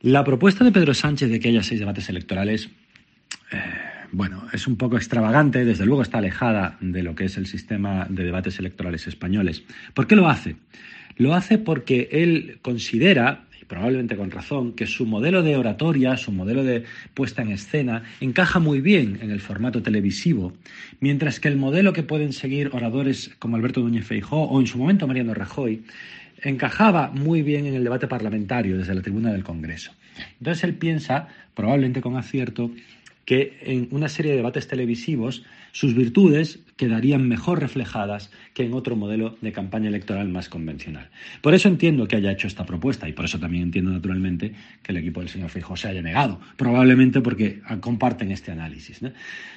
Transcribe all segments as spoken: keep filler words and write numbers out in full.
La propuesta de Pedro Sánchez de que haya seis debates electorales, eh, bueno, es un poco extravagante, desde luego está alejada de lo que es el sistema de debates electorales españoles. ¿Por qué lo hace? Lo hace porque él considera, y probablemente con razón, que su modelo de oratoria, su modelo de puesta en escena, encaja muy bien en el formato televisivo, mientras que el modelo que pueden seguir oradores como Alberto Núñez Feijóo o en su momento Mariano Rajoy encajaba muy bien en el debate parlamentario desde la tribuna del Congreso. Entonces él piensa, probablemente con acierto, que en una serie de debates televisivos sus virtudes quedarían mejor reflejadas que en otro modelo de campaña electoral más convencional. Por eso entiendo que haya hecho esta propuesta y por eso también entiendo naturalmente que el equipo del señor Feijóo se haya negado, probablemente porque comparten este análisis, ¿no?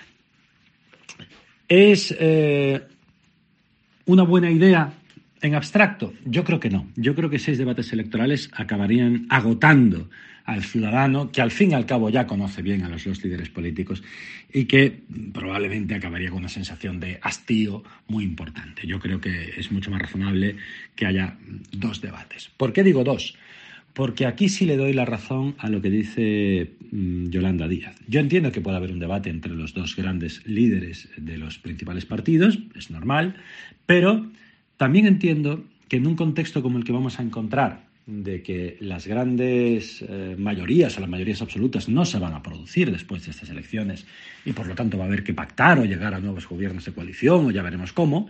¿Es eh, una buena idea en abstracto? Yo creo que no. Yo creo que seis debates electorales acabarían agotando al ciudadano, que al fin y al cabo ya conoce bien a los dos líderes políticos y que probablemente acabaría con una sensación de hastío muy importante. Yo creo que es mucho más razonable que haya dos debates. ¿Por qué digo dos? Porque aquí sí le doy la razón a lo que dice mmm, Yolanda Díaz. Yo entiendo que puede haber un debate entre los dos grandes líderes de los principales partidos, es normal, pero también entiendo que en un contexto como el que vamos a encontrar, de que las grandes eh, mayorías o las mayorías absolutas no se van a producir después de estas elecciones y por lo tanto va a haber que pactar o llegar a nuevos gobiernos de coalición o ya veremos cómo,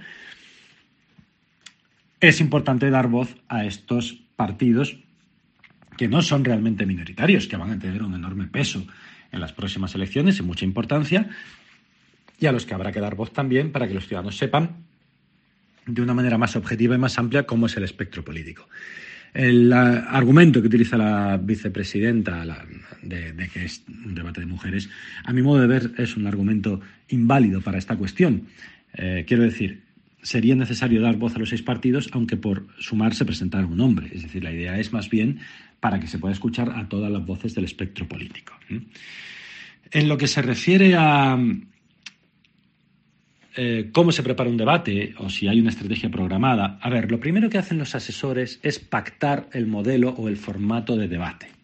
es importante dar voz a estos partidos que no son realmente minoritarios, que van a tener un enorme peso en las próximas elecciones y mucha importancia, y a los que habrá que dar voz también para que los ciudadanos sepan de una manera más objetiva y más amplia cómo es el espectro político. El uh, argumento que utiliza la vicepresidenta la, de, de que es un debate de mujeres, a mi modo de ver, es un argumento inválido para esta cuestión. Eh, quiero decir, sería necesario dar voz a los seis partidos, aunque por sumar se presentara un hombre. Es decir, la idea es más bien para que se pueda escuchar a todas las voces del espectro político. En lo que se refiere a Eh, cómo se prepara un debate o si hay una estrategia programada. A ver, lo primero que hacen los asesores es pactar el modelo o el formato de debate.